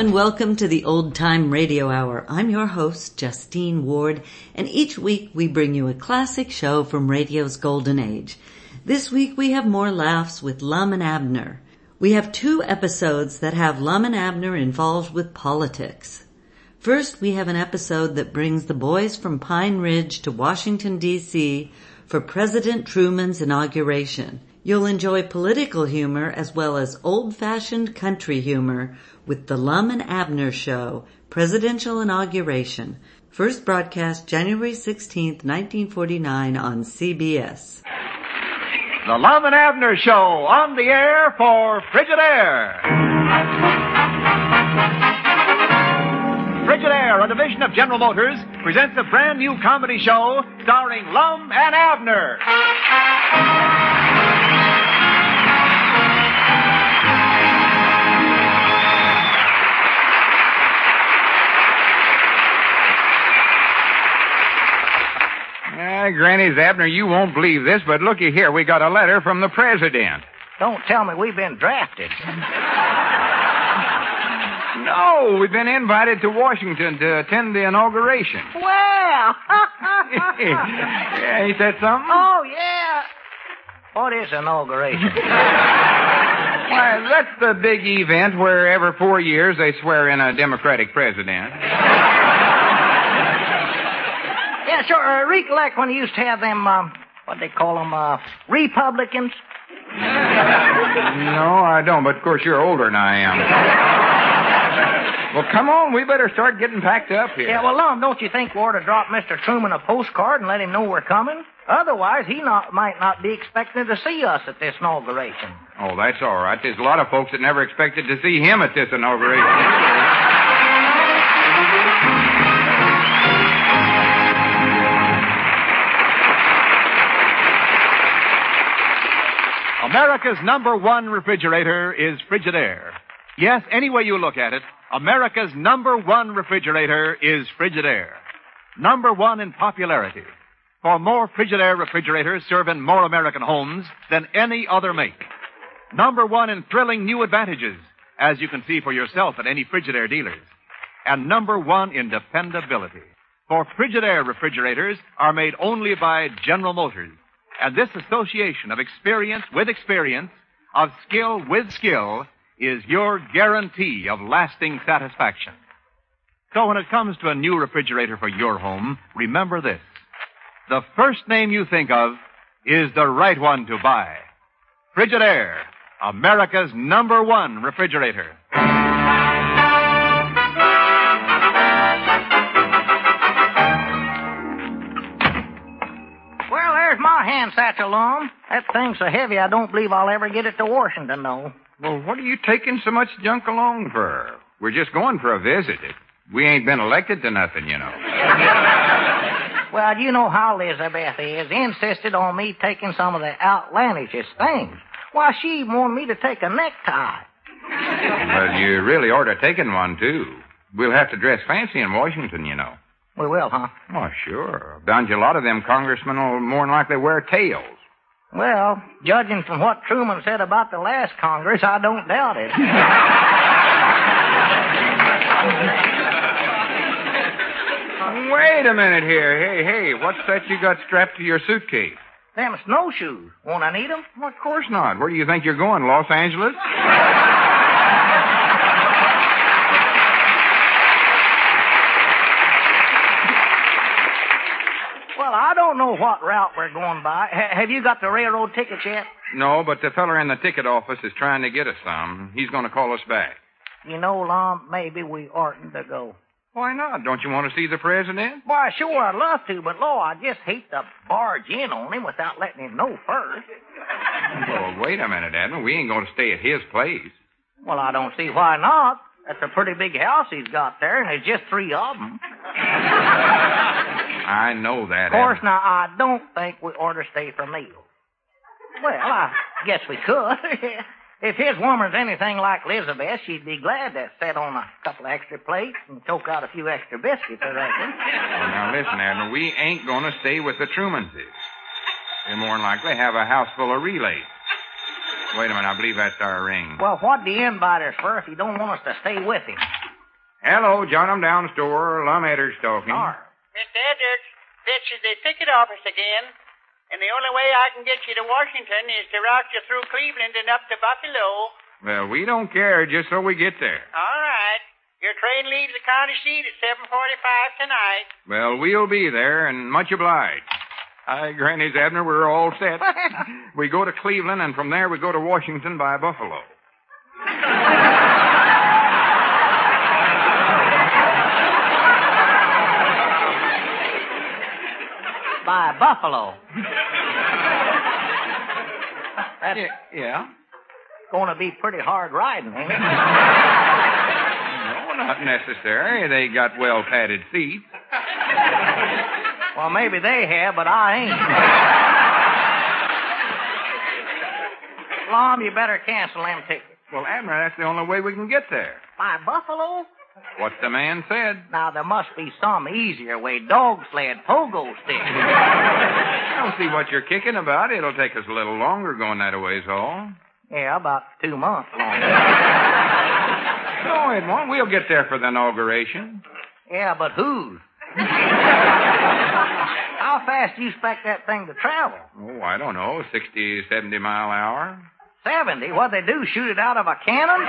and welcome to the Old Time Radio Hour. I'm your host, Justine Ward, and each week we bring you a classic show from radio's golden age. This week we have more laughs with Lum and Abner. We have 2 episodes that have Lum and Abner involved with politics. First, we have an episode that brings the boys from Pine Ridge to Washington, D.C. for President Truman's inauguration. You'll enjoy political humor as well as old-fashioned country humor with the Lum and Abner Show, Presidential Inauguration. First broadcast January 16th, 1949 on CBS. The Lum and Abner Show on the air for Frigidaire. Frigidaire, a division of General Motors, presents a brand new comedy show starring Lum and Abner. Granny's Abner, you won't believe this, but looky here. We got a letter from the president. Don't tell me we've been drafted. No, we've been invited to Washington to attend the inauguration. Well. Yeah, he said something? Oh, yeah. What is inauguration? Why, that's the big event where every 4 years they swear in a Democratic president. Yeah, sure. Recollect when you used to have them, what they call them, Republicans? No, I don't, but of course you're older than I am. Well, come on, we better start getting packed up here. Yeah, well, Lum, don't you think we ought to drop Mr. Truman a postcard and let him know we're coming? Otherwise, he might not be expecting to see us at this inauguration. Oh, that's all right. There's a lot of folks that never expected to see him at this inauguration. America's #1 refrigerator is Frigidaire. Yes, any way you look at it, America's #1 refrigerator is Frigidaire. #1 in popularity. For more Frigidaire refrigerators serve in more American homes than any other make. #1 in thrilling new advantages, as you can see for yourself at any Frigidaire dealers. And #1 in dependability. For Frigidaire refrigerators are made only by General Motors. And this association of experience with experience, of skill with skill, is your guarantee of lasting satisfaction. So when it comes to a new refrigerator for your home, remember this. The first name you think of is the right one to buy. Frigidaire, America's #1 refrigerator. My hand satchel, Lum. That thing's so heavy I don't believe I'll ever get it to Washington, though. Well, what are you taking so much junk along for? We're just going for a visit. We ain't been elected to nothing, you know. Well, you know how Elizabeth is. Insisted on me taking some of the outlandishest things. Why, she even wanted me to take a necktie. Well, you really ought to taken one, too. We'll have to dress fancy in Washington, you know. We will, huh? Oh, sure. Bound you a lot of them congressmen will more than likely wear tails. Well, judging from what Truman said about the last Congress, I don't doubt it. Wait a minute here. Hey, what's that you got strapped to your suitcase? Them snowshoes. Won't I need them? Well, of course not. Where do you think you're going, Los Angeles? Well, I don't know what route we're going by. Have you got the railroad tickets yet? No, but the feller in the ticket office is trying to get us some. He's going to call us back. You know, Lum, maybe we oughtn't to go. Why not? Don't you want to see the president? Why, sure, I'd love to, but, I just hate to barge in on him without letting him know first. Well, wait a minute, Abner. We ain't going to stay at his place. Well, I don't see why not. That's a pretty big house he's got there, and there's just 3 of them. I know that, Of course, Abner. now, I don't think we ought to stay for meals. Well, I guess we could. If his woman's anything like Elizabeth, she'd be glad to set on a couple of extra plates and choke out a few extra biscuits, I reckon. Well, now, listen, Abner, we ain't going to stay with the Trumanses. They'll more than likely have a house full of relays. Wait a minute, I believe that's our ring. Well, what do you invite us for if you don't want us to stay with him? Hello, John. I'm down store. Lum Edwards talking. Mr. Edwards, this is the ticket office again. And the only way I can get you to Washington is to route you through Cleveland and up to Buffalo. Well, we don't care just so we get there. All right. Your train leaves the county seat at 7:45 tonight. Well, we'll be there, and much obliged. Hi, Granny's Abner. We're all set. We go to Cleveland, and from there we go to Washington by Buffalo. By Buffalo. That's Yeah? going to be pretty hard riding, ain't it? No, not necessary. They got well-padded seats. Well, maybe they have, but I ain't. Lom, you better cancel them tickets. Well, Abner, that's the only way we can get there. By Buffalo? What the man said. Now, there must be some easier way. Dog sled, pogo stick. I don't see what you're kicking about. It'll take us a little longer going that a ways, all. Yeah, about 2 months longer. No, it won't. We'll get there for the inauguration. Yeah, but whose? How fast do you expect that thing to travel? Oh, I don't know, 60, 70 mile an hour. 70? What'd they do, shoot it out of a cannon?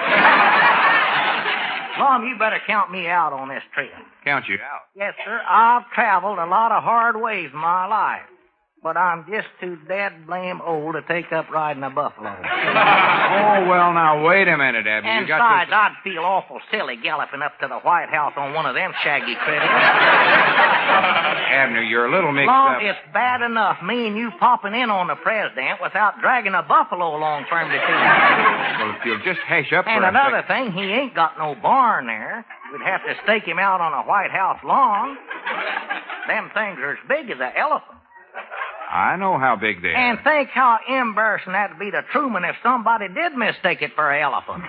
Mom, you better count me out on this trip. Count you out. Yes, sir. I've traveled a lot of hard ways in my life. But I'm just too dead blame old to take up riding a buffalo. Oh, well, now, wait a minute, Abner. And besides, I'd feel awful silly galloping up to the White House on one of them shaggy critters. Abner, you're a little mixed Mom, up. it's bad enough me and you popping in on the president without dragging a buffalo along for him to see. Well, if you'll just hash up And for another thing, he ain't got no barn there. We'd have to stake him out on a White House lawn. Them things are as big as an elephant. I know how big they are. And think how embarrassing that'd be to Truman if somebody did mistake it for an elephant.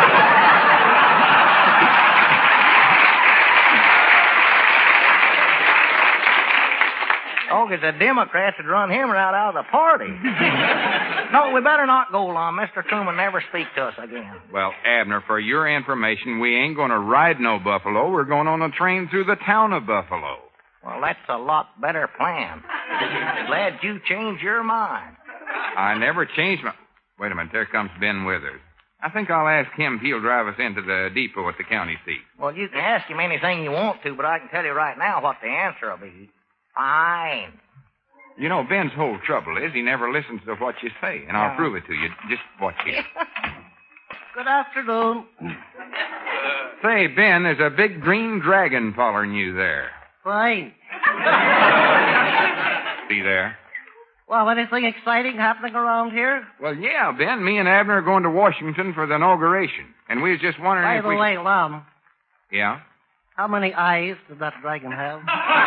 Oh, because the Democrats would run him right out of the party. No, we better not go long. Mr. Truman never speak to us again. Well, Abner, for your information, we ain't going to ride no buffalo. We're going on a train through the town of Buffalo. Well, that's a lot better plan. Glad you changed your mind. I never changed my... Wait a minute, there comes Ben Withers. I think I'll ask him if he'll drive us into the depot at the county seat. Well, you can ask him anything you want to, but I can tell you right now what the answer will be. Fine. You know, Ben's whole trouble is he never listens to what you say, and I'll prove it to you. Just watch here. Good afternoon. Say, Ben, there's a big green dragon following you there. Fine. See there? Well, anything exciting happening around here? Well, yeah, Ben. Me and Abner are going to Washington for the inauguration. And we was just wondering By if the we... way, Lum, Yeah? how many eyes did that dragon have?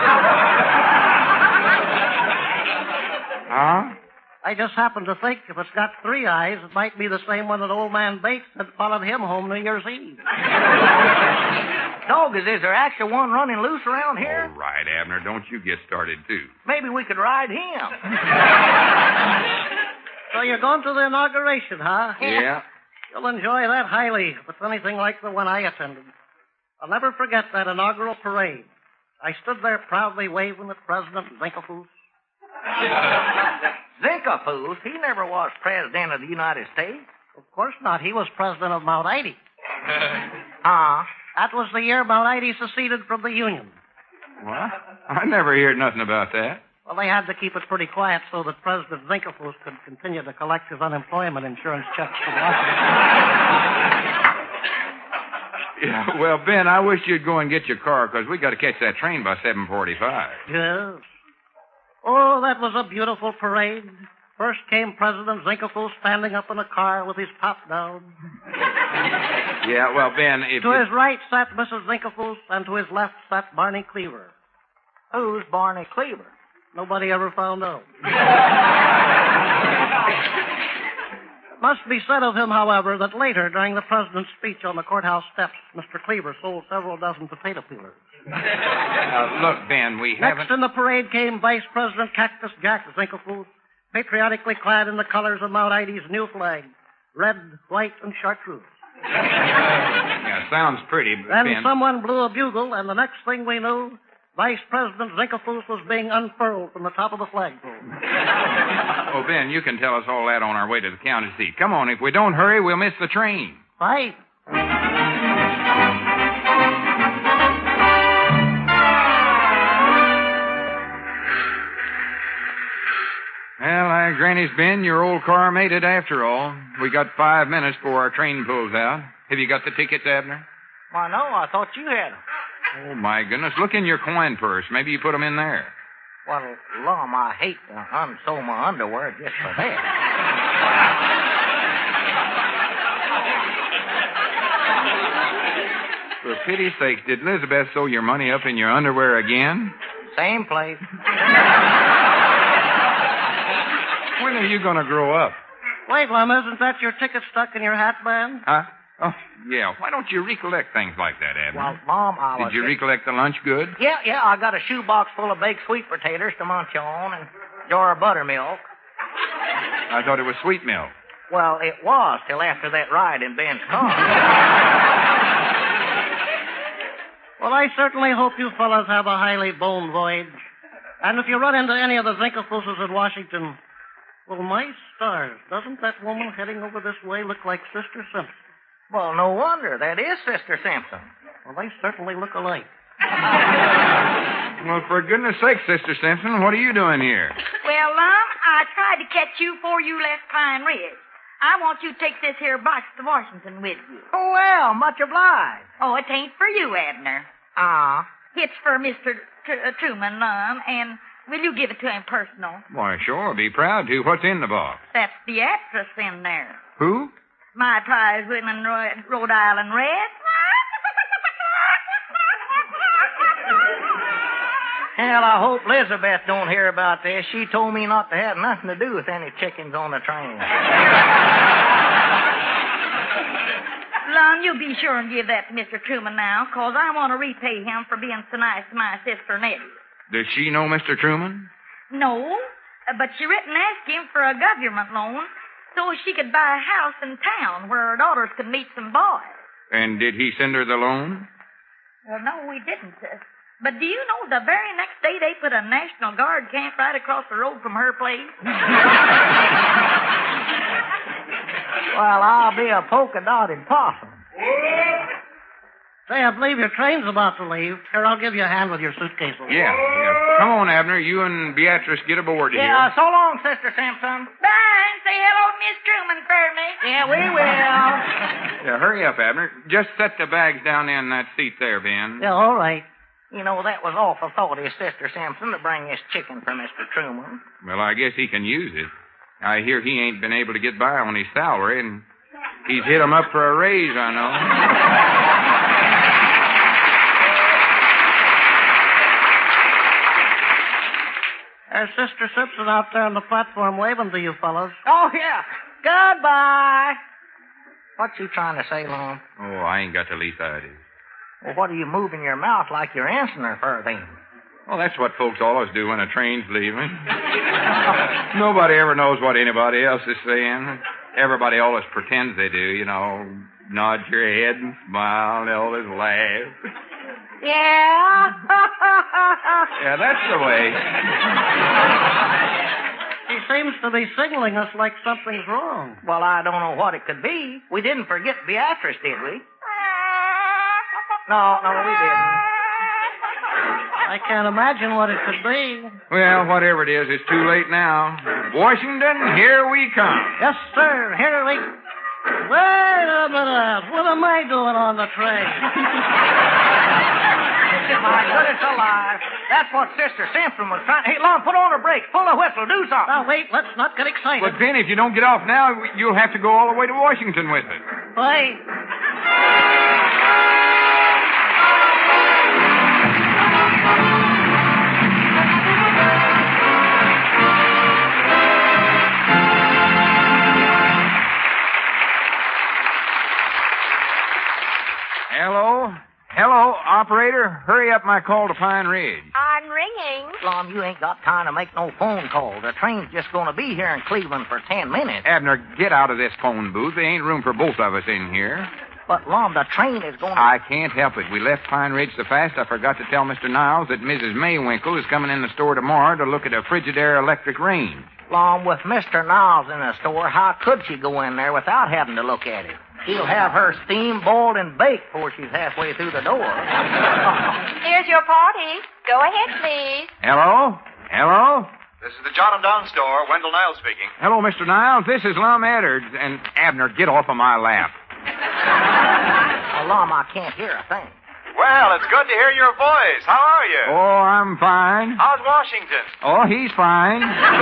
Huh? I just happened to think if it's got 3 eyes, it might be the same one that old man Bates had followed him home New Year's Eve. Dog, is there actually one running loose around here? All right, Abner, don't you get started, too. Maybe we could ride him. So you're going to the inauguration, huh? Yeah. You'll enjoy that highly if it's anything like the one I attended. I'll never forget that inaugural parade. I stood there proudly waving at President Zinkefoos. Zinkefoos? He never was president of the United States. Of course not. He was president of Mount Ida. That was the year Mount Ida seceded from the Union. What? I never heard nothing about that. Well, they had to keep it pretty quiet so that President Zinkefoos could continue to collect his unemployment insurance checks from Washington. Yeah, well, Ben, I wish you'd go and get your car, because we got to catch that train by 7:45. Yes. Oh, that was a beautiful parade. First came President Zinkefoos standing up in a car with his top down. Yeah, well, Ben, if... To his right sat Mrs. Zinkefoos, and to his left sat Barney Cleaver. Who's Barney Cleaver? Nobody ever found out. It must be said of him, however, that later, during the president's speech on the courthouse steps, Mr. Cleaver sold several dozen potato peelers. Look, Ben, we haven't... Next in the parade came Vice President Cactus Jack Zinkefoos, patriotically clad in the colors of Mount Ida's new flag, red, white, and chartreuse. Yeah, sounds pretty, but Then Ben... someone blew a bugle, and the next thing we knew, Vice President Zinkelfuss was being unfurled from the top of the flagpole. Oh, Ben, you can tell us all that on our way to the county seat. Come on, if we don't hurry, we'll miss the train. Right. Well, Granny's Ben, your old car made it after all. We got 5 minutes before our train pulls out. Have you got the tickets, Abner? Why, no, I thought you had them. Oh, my goodness. Look in your coin purse. Maybe you put them in there. Well, Lum, I hate to unsew my underwear just for that. For pity's sake, did Elizabeth sew your money up in your underwear again? Same place. When are you going to grow up? Wait, Lum, isn't that your ticket stuck in your hat band? Huh? Oh, yeah. Why don't you recollect things like that, Abner? Well, Mom, I was... Did you recollect the lunch good? Yeah, I got a shoebox full of baked sweet potatoes to munch on and a jar of buttermilk. I thought it was sweet milk. Well, it was till after that ride in Ben's car. Well, I certainly hope you fellas have a highly boned voyage. And if you run into any of the Zinkelfusses at Washington, well, my stars, doesn't that woman heading over this way look like Sister Simpson? Well, no wonder. That is Sister Simpson. Well, they certainly look alike. Well, for goodness sake, Sister Simpson, what are you doing here? Well, Lum, I tried to catch you before you left Pine Ridge. I want you to take this here box to Washington with you. Oh, well, much obliged. Oh, it ain't for you, Abner. It's for Mr. Truman, Lum, and will you give it to him personal? Why, sure, be proud to. What's in the box? That's the actress in there. Who? My prize winning Rhode Island Red. Hell, I hope Elizabeth don't hear about this. She told me not to have nothing to do with any chickens on the train. Lum, you be sure and give that to Mr. Truman now, 'cause I want to repay him for being so nice to my sister Nettie. Does she know Mr. Truman? No, but she written and asked him for a government loan so she could buy a house in town where her daughters could meet some boys. And did he send her the loan? Well, no, we didn't. But do you know the very next day they put a National Guard camp right across the road from her place? Well, I'll be a polka-dotted possum. Say, I believe your train's about to leave. Here, I'll give you a hand with your suitcase. Yeah. Come on, Abner. You and Beatrice get aboard here. Yeah, so long, Sister Simpson. Bye, and say hello to Miss Truman for me. Yeah, we will. Yeah, hurry up, Abner. Just set the bags down in that seat there, Ben. Yeah, all right. You know, that was awful thoughty of Sister Simpson to bring this chicken for Mr. Truman. Well, I guess he can use it. I hear he ain't been able to get by on his salary, and he's hit him up for a raise, I know. There's Sister Simpson out there on the platform waving to you fellas. Oh, yeah. Goodbye. What you trying to say, Lum? Oh, I ain't got the least idea. Well, what are you moving your mouth like you're answering her for, then? Well, that's what folks always do when a train's leaving. Nobody ever knows what anybody else is saying. Everybody always pretends they do, you know. Nod your head and smile and always laugh. Yeah? Yeah, that's the way. She seems to be signaling us like something's wrong. Well, I don't know what it could be. We didn't forget Beatrice, did we? No, we didn't. I can't imagine what it could be. Well, whatever it is, it's too late now. Washington, here we come. Yes, sir. Here we... Wait a minute. What am I doing on the train? My goodness alive. That's what Sister Simpson was trying... Hey, Lum, put on her brakes. Pull the whistle. Do something. Now, wait. Let's not get excited. But then, if you don't get off now, you'll have to go all the way to Washington with it. Wait. Hello, operator. Hurry up my call to Pine Ridge. I'm ringing. Lum, you ain't got time to make no phone call. The train's just going to be here in Cleveland for 10 minutes. Abner, get out of this phone booth. There ain't room for both of us in here. But, Lum, the train is going to... I can't help it. We left Pine Ridge so fast I forgot to tell Mr. Niles that Mrs. Maywinkle is coming in the store tomorrow to look at a Frigidaire electric range. Lum, with Mr. Niles in the store, how could she go in there without having to look at it? She'll have her steam boiled and baked before she's halfway through the door. Here's your party. Go ahead, please. Hello? Hello? This is the John and Don store. Wendell Niles speaking. Hello, Mr. Niles. This is Lum Edwards. And Abner, get off of my lap. Well, Lum, I can't hear a thing. Well, it's good to hear your voice. How are you? Oh, I'm fine. How's Washington? Oh, he's fine.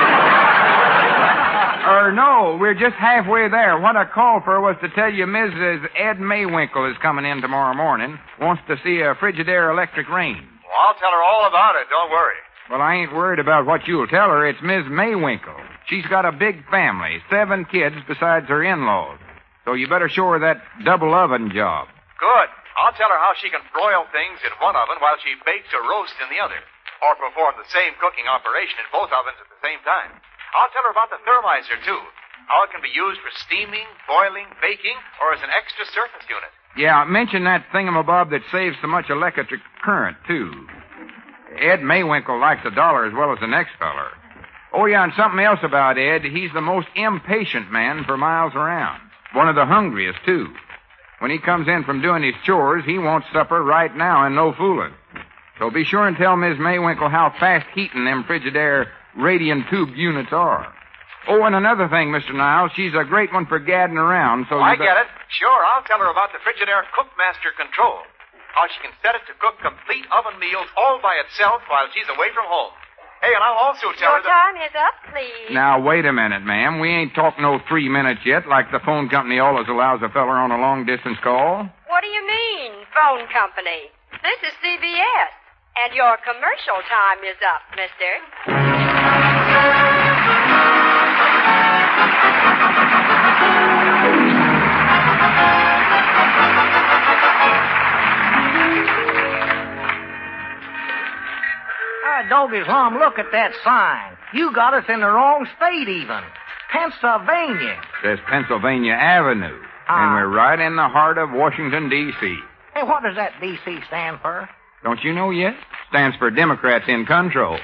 No, we're just halfway there. What I called for was to tell you Mrs. Ed Maywinkle is coming in tomorrow morning. Wants to see a Frigidaire electric range. Well, I'll tell her all about it. Don't worry. Well, I ain't worried about what you'll tell her. It's Miss Maywinkle. She's got a big family, 7 kids besides her in-laws. So you better show her that double oven job. Good. I'll tell her how she can broil things in one oven while she bakes or roasts in the other, or perform the same cooking operation in both ovens at the same time. I'll tell her about the thermizer, too, how it can be used for steaming, boiling, baking, or as an extra surface unit. Yeah, mention that thingamabob that saves so much electric current, too. Ed Maywinkle likes $1 as well as the next feller. Oh, yeah, and something else about Ed. He's the most impatient man for miles around. One of the hungriest, too. When he comes in from doing his chores, he wants supper right now and no fooling. So be sure and tell Miss Maywinkle how fast heating them Frigidaire radiant tube units are. Oh, and another thing, Mr. Niles, she's a great one for gadding around, so I get it. Sure, I'll tell her about the Frigidaire Cookmaster Control. How she can set it to cook complete oven meals all by itself while she's away from home. Hey, and I'll also tell her Your time is up, please. Now, wait a minute, ma'am. We ain't talked no 3 minutes yet, like the phone company always allows a feller on a long-distance call. What do you mean, phone company? This is CBS, and your commercial time is up, mister. Doggies, Lum, look at that sign. You got us in the wrong state, even. Pennsylvania. Says Pennsylvania Avenue. And we're right in the heart of Washington, D.C. Hey, what does that D.C. stand for? Don't you know yet? Stands for Democrats in Control.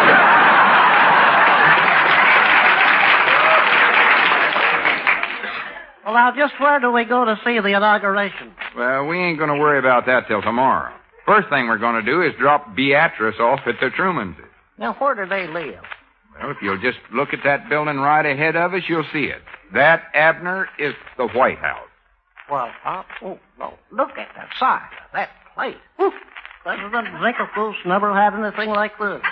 Well, now, just where do we go to see the inauguration? Well, we ain't going to worry about that till tomorrow. First thing we're going to do is drop Beatrice off at the Trumans'. Now, where do they live? Well, if you'll just look at that building right ahead of us, you'll see it. That, Abner, is the White House. Well, look at the size of that place. Oof. President Zinkelfuss never had anything like this.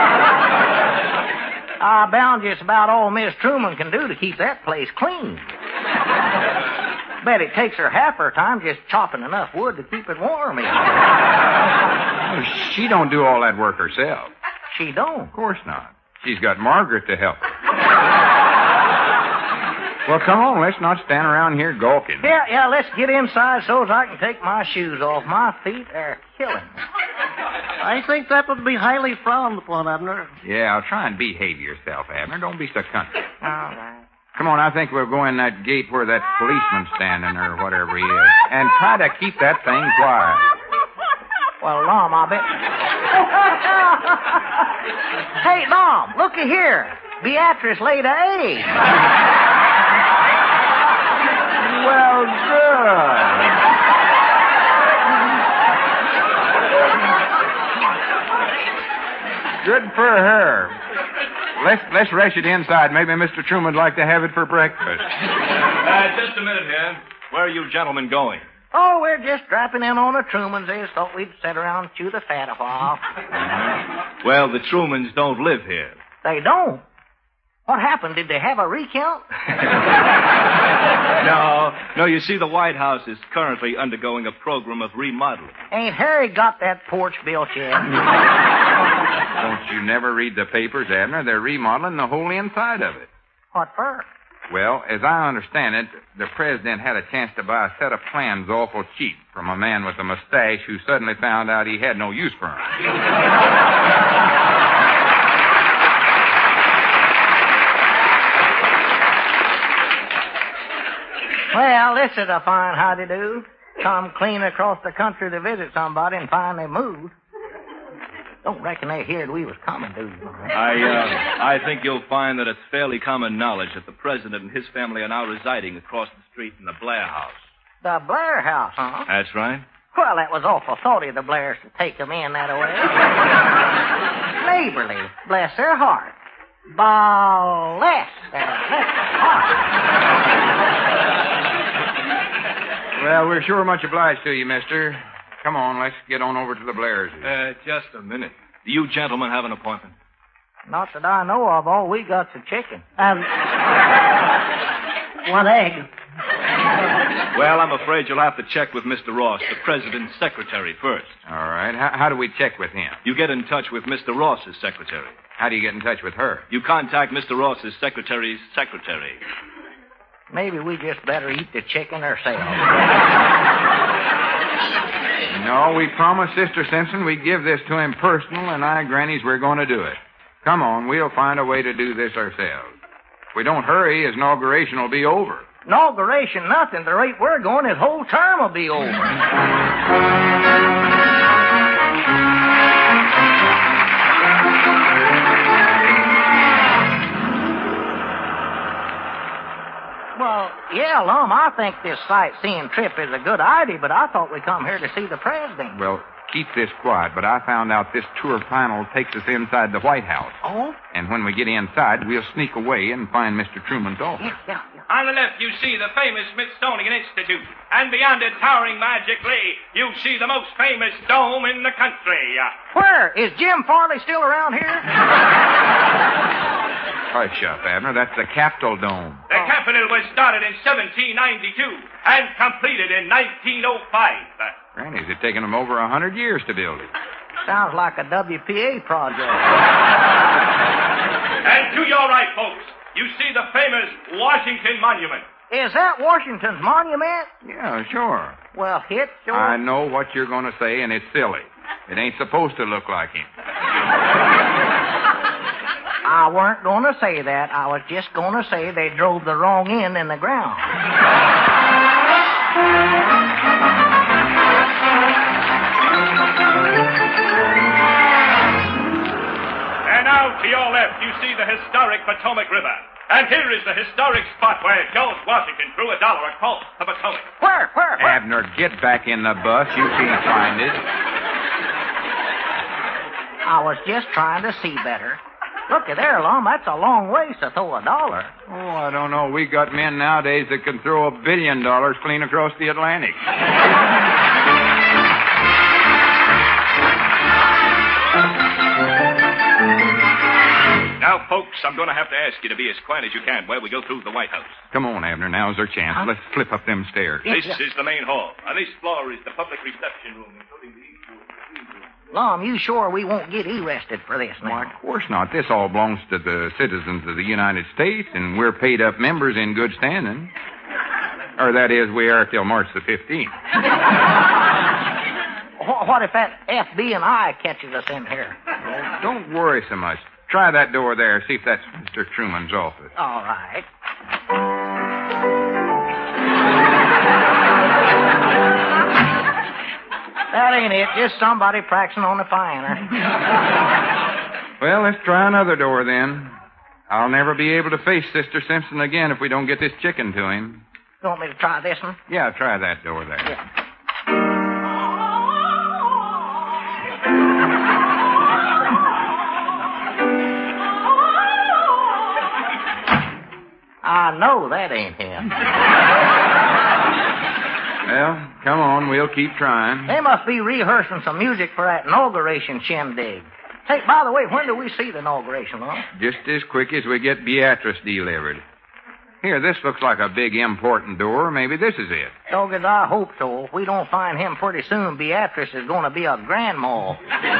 I bound just about all Miss Truman can do to keep that place clean. Bet it takes her half her time just chopping enough wood to keep it warm. She don't do all that work herself. She don't? Of course not. She's got Margaret to help her. Well, come on, let's not stand around here gawking. Yeah, let's get inside so I can take my shoes off. My feet are killing me. I think that would be highly frowned upon, Abner. Yeah, try and behave yourself, Abner. Don't be so country. All right. Come on, I think we'll go in that gate where that policeman's standing or whatever he is. And try to keep that thing quiet. Well, Lum, I bet... Hey, Lum, looky here. Beatrice laid an egg. Well, good. Good for her. Let's rush it inside. Maybe Mr. Truman would like to have it for breakfast. Just a minute here. Where are you gentlemen going? Oh, we're just dropping in on the Trumans. They thought we'd sit around and chew the fat a while. Well, the Trumans don't live here. They don't? What happened? Did they have a recount? No, you see, the White House is currently undergoing a program of remodeling. Ain't Harry got that porch built yet? Don't you never read the papers, Abner? They're remodeling the whole inside of it. What for? Well, as I understand it, the president had a chance to buy a set of plans awful cheap from a man with a mustache who suddenly found out he had no use for them. Well, this is a fine howdy-do. come clean across the country to visit somebody and find they moved. Don't reckon they heard we was coming, do you? I think you'll find that it's fairly common knowledge that the president and his family are now residing across the street in the Blair house. The Blair house, huh? That's right. Well, that was awful thoughty of the Blairs to take them in that way. Neighborly, bless their heart. Bless their heart. Well, we're sure much obliged to you, mister. Come on, let's get on over to the Blairs. Just a minute. Do you gentlemen have an appointment? Not that I know of. All we got's a chicken. One egg. Well, I'm afraid you'll have to check with Mr. Ross, the president's secretary, first. All right. How do we check with him? You get in touch with Mr. Ross's secretary. How do you get in touch with her? You contact Mr. Ross's secretary's secretary. Maybe we just better eat the chicken ourselves. No, we promised Sister Simpson we'd give this to him personal, and I, Granny's, we're going to do it. Come on, we'll find a way to do this ourselves. If we don't hurry, his inauguration will be over. Inauguration, nothing. The rate we're going, his whole term will be over. Well, yeah, Lum, I think this sightseeing trip is a good idea, but I thought we'd come here to see the president. Well, keep this quiet, but I found out this tour panel takes us inside the White House. Oh? And when we get inside, we'll sneak away and find Mr. Truman's office. Yeah. On the left, you see the famous Smithsonian Institute. And beyond it, towering magically, you see the most famous dome in the country. Where? Is Jim Farley still around here? Hush up, Abner. That's the Capitol Dome. The Capitol was started in 1792 and completed in 1905. Granny's, it's taken them over 100 years to build it. Sounds like a WPA project. And to your right, folks, you see the famous Washington Monument. Is that Washington's monument? Yeah, sure. Well, it sure... I know what you're going to say, and it's silly. It ain't supposed to look like him. I weren't going to say that. I was just going to say they drove the wrong end in the ground. And now, to your left, you see the historic Potomac River. And here is the historic spot where George Washington threw $1 across the Potomac. Where? Abner, get back in the bus. You can't find it. I was just trying to see better. Looky there, Lum. That's a long ways to throw $1. Oh, I don't know. We got men nowadays that can throw $1 billion clean across the Atlantic. Now, folks, I'm going to have to ask you to be as quiet as you can while we go through the White House. Come on, Abner. Now's our chance. Let's slip up them stairs. This is the main hall. On this floor is the public reception room, including the east room. Lum, you sure we won't get arrested for this now? Why, of course not. This all belongs to the citizens of the United States, and we're paid up members in good standing. Or that is, we are till March the 15th. What if that FBI catches us in here? Well, don't worry so much. Try that door there. See if that's Mr. Truman's office. All right. That ain't it. Just somebody practicing on the piano. Well, let's try another door then. I'll never be able to face Sister Simpson again if we don't get this chicken to him. You want me to try this one? Yeah, try that door there. Yeah. I know that ain't him. Well, come on, we'll keep trying. They must be rehearsing some music for that inauguration shindig. Hey, by the way, when do we see the inauguration, huh? Just as quick as we get Beatrice delivered. Here, this looks like a big, important door. Maybe this is it. Dogged, I hope so. If we don't find him pretty soon, Beatrice is going to be a grandma.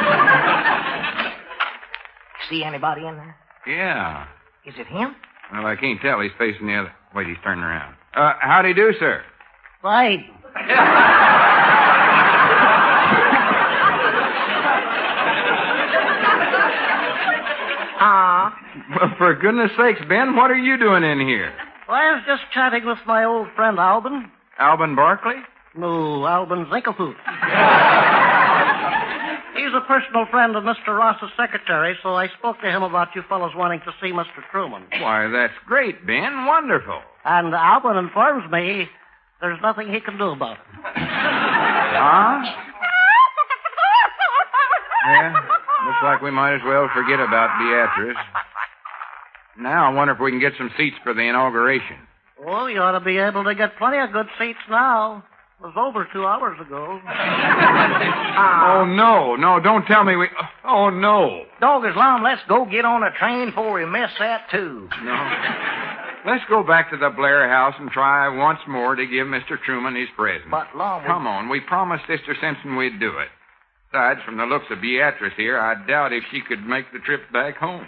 See anybody in there? Yeah. Is it him? Well, I can't tell. He's facing the other... Wait, he's turning around. Howdy do, sir. Right. Well, for goodness sakes, Ben, what are you doing in here? Well, I was just chatting with my old friend Alban. Alban Barkley? No, Alvin Zinkelfoot. He's a personal friend of Mr. Ross's secretary, so I spoke to him about you fellows wanting to see Mr. Truman. Why, that's great, Ben. Wonderful. And Alvin informs me there's nothing he can do about it. Huh? Yeah, looks like we might as well forget about Beatrice. Now I wonder if we can get some seats for the inauguration. Oh, you ought to be able to get plenty of good seats now. It was over 2 hours ago. Oh, no, don't tell me we... Oh, no. Dog Islam, let's go get on a train before we miss that, too. No. Let's go back to the Blair house and try once more to give Mr. Truman his present. But, Lord... Come on, we promised Sister Simpson we'd do it. Besides, from the looks of Beatrice here, I doubt if she could make the trip back home.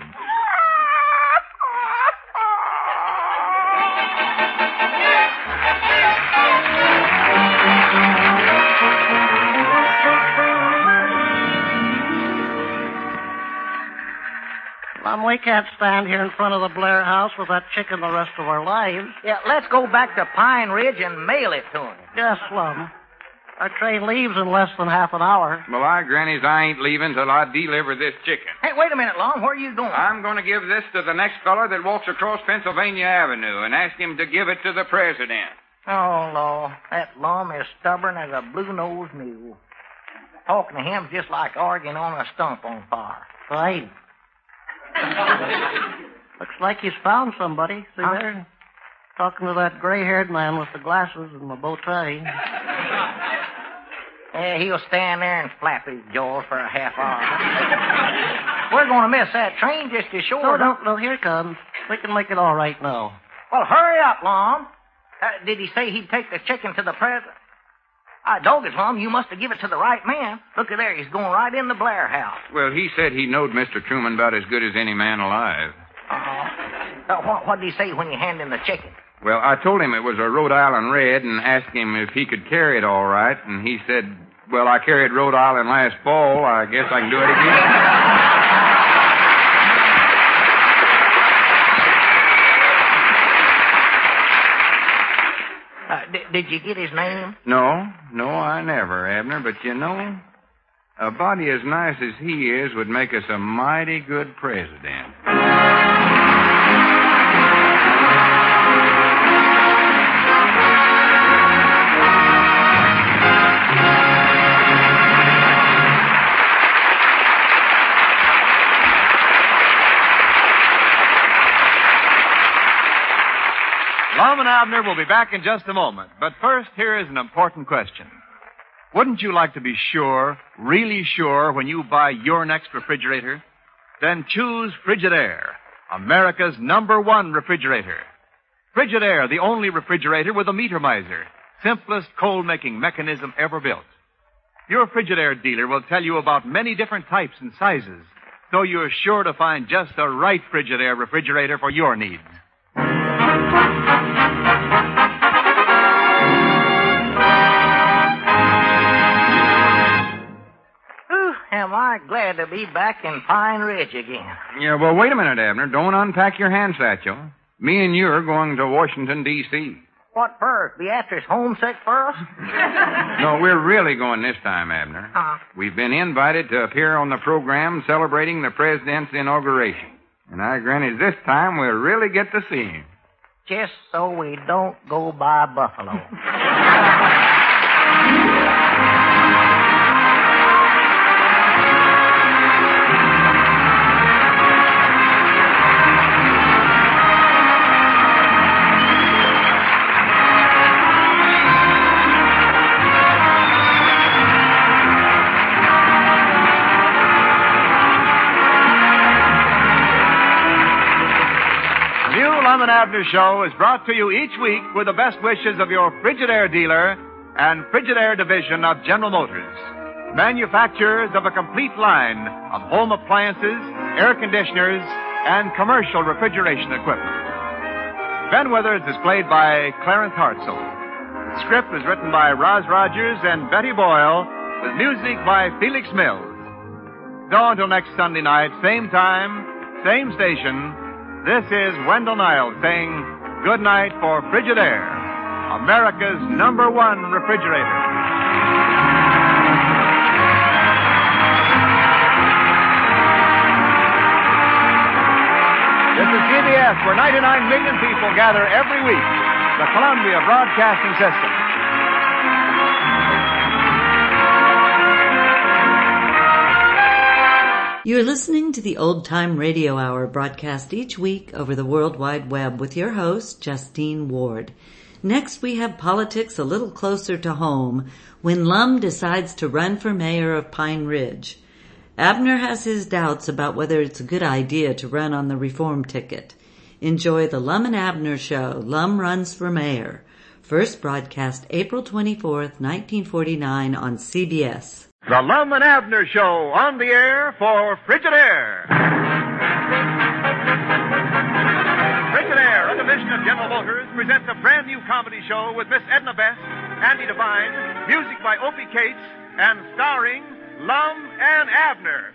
We can't stand here in front of the Blair house with that chicken the rest of our lives. Yeah, let's go back to Pine Ridge and mail it to him. Yes, Lum. Our train leaves in less than half an hour. Well, Grannies, I ain't leaving till I deliver this chicken. Hey, wait a minute, Lum. Where are you going? I'm going to give this to the next feller that walks across Pennsylvania Avenue and ask him to give it to the president. Oh, Lord. That Lum is stubborn as a blue-nosed mule. Talking to him's just like arguing on a stump on fire. Right. Looks like he's found somebody. See there? Talking to that gray-haired man with the glasses and the bow tie. Yeah, he'll stand there and flap his jaws for a half hour. We're going to miss that train just as sure. No, here it comes. We can make it all right now. Well, hurry up, Lum. Did he say he'd take the chicken to the president? Dog Islam, you must have given it to the right man. Look at there, he's going right in the Blair house. Well, he said he knowed Mr. Truman about as good as any man alive. What did he say when you handed him the chicken? Well, I told him it was a Rhode Island Red and asked him if he could carry it all right, and he said, well, I carried Rhode Island last fall. I guess I can do it again. Did you get his name? No, I never, Abner. But you know, a body as nice as he is would make us a mighty good president. Lum and Abner will be back in just a moment. But first, here is an important question. Wouldn't you like to be sure, really sure, when you buy your next refrigerator? Then choose Frigidaire, America's #1 refrigerator. Frigidaire, the only refrigerator with a meter miser, simplest cold-making mechanism ever built. Your Frigidaire dealer will tell you about many different types and sizes, so you're sure to find just the right Frigidaire refrigerator for your needs. Am I glad to be back in Pine Ridge again. Yeah, well, wait a minute, Abner. Don't unpack your hand satchel. Me and you are going to Washington, D.C. What for? Beatrice homesick for us? No, we're really going this time, Abner. We've been invited to appear on the program celebrating the president's inauguration. And I granted this time we'll really get to see him. Just so we don't go by Buffalo. Lum and Abner Show is brought to you each week with the best wishes of your Frigidaire dealer and Frigidaire division of General Motors, manufacturers of a complete line of home appliances, air conditioners, and commercial refrigeration equipment. Ben Withers is played by Clarence Hartzell. The script was written by Roz Rogers and Betty Boyle, with music by Felix Mills. So until next Sunday night, same time, same station, this is Wendell Niles saying good night for Frigidaire, America's #1 refrigerator. This is CBS, where 99 million people gather every week. The Columbia Broadcasting System. You're listening to the Old Time Radio Hour, broadcast each week over the World Wide Web with your host, Justine Ward. Next, we have politics a little closer to home when Lum decides to run for mayor of Pine Ridge. Abner has his doubts about whether it's a good idea to run on the reform ticket. Enjoy the Lum and Abner Show, Lum Runs for Mayor. First broadcast April 24th, 1949 on CBS. The Lum and Abner Show, on the air for Frigidaire. Frigidaire, a division of General Motors, presents a brand new comedy show with Miss Edna Best, Andy Devine, music by Opie Cates, and starring Lum and Abner.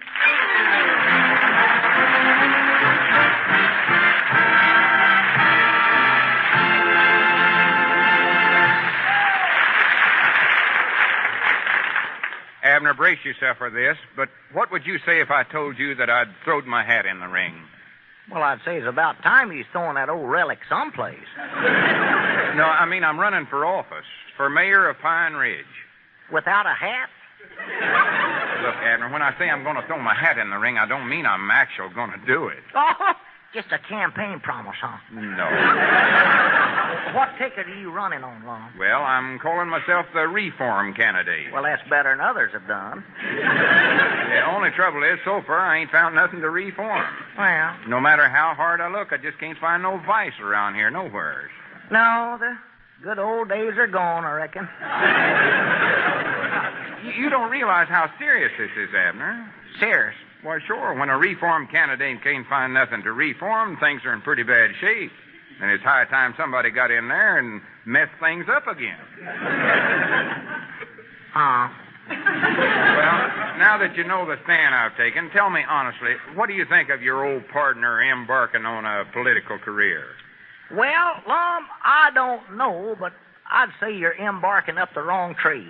Abner, brace yourself for this, but what would you say if I told you that I'd throwed my hat in the ring? Well, I'd say it's about time he's throwing that old relic someplace. No, I mean I'm running for office, for mayor of Pine Ridge. Without a hat? Look, Abner, when I say I'm going to throw my hat in the ring, I don't mean I'm actually going to do it. Oh, just a campaign promise, huh? No. What ticket are you running on, Lum? Well, I'm calling myself the reform candidate. Well, that's better than others have done. The only trouble is, so far, I ain't found nothing to reform. Well? No matter how hard I look, I just can't find no vice around here nowhere. No, the good old days are gone, I reckon. You don't realize how serious this is, Abner. Serious? Why, sure. When a reform candidate can't find nothing to reform, things are in pretty bad shape. And it's high time somebody got in there and messed things up again. Well, now that you know the stand I've taken, tell me honestly, what do you think of your old partner embarking on a political career? Well, Lum, I don't know, but I'd say you're embarking up the wrong tree.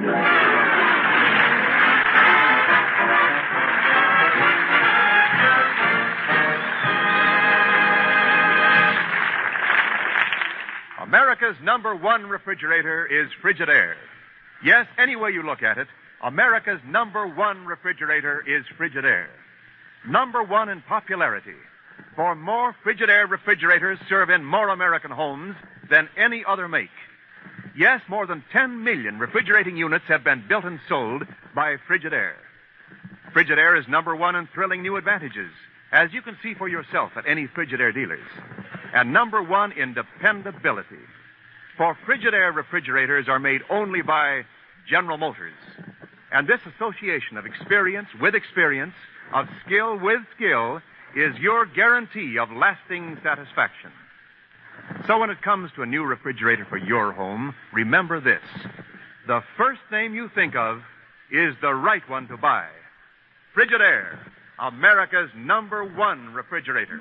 America's #1 refrigerator is Frigidaire. Yes, any way you look at it, America's #1 refrigerator is Frigidaire. #1 in popularity. For more Frigidaire refrigerators serve in more American homes than any other make. Yes, more than 10 million refrigerating units have been built and sold by Frigidaire. Frigidaire is #1 in thrilling new advantages, as you can see for yourself at any Frigidaire dealers. And #1 in dependability. For Frigidaire refrigerators are made only by General Motors. And this association of experience with experience, of skill with skill, is your guarantee of lasting satisfaction. So when it comes to a new refrigerator for your home, remember this. The first name you think of is the right one to buy. Frigidaire, America's #1 refrigerator.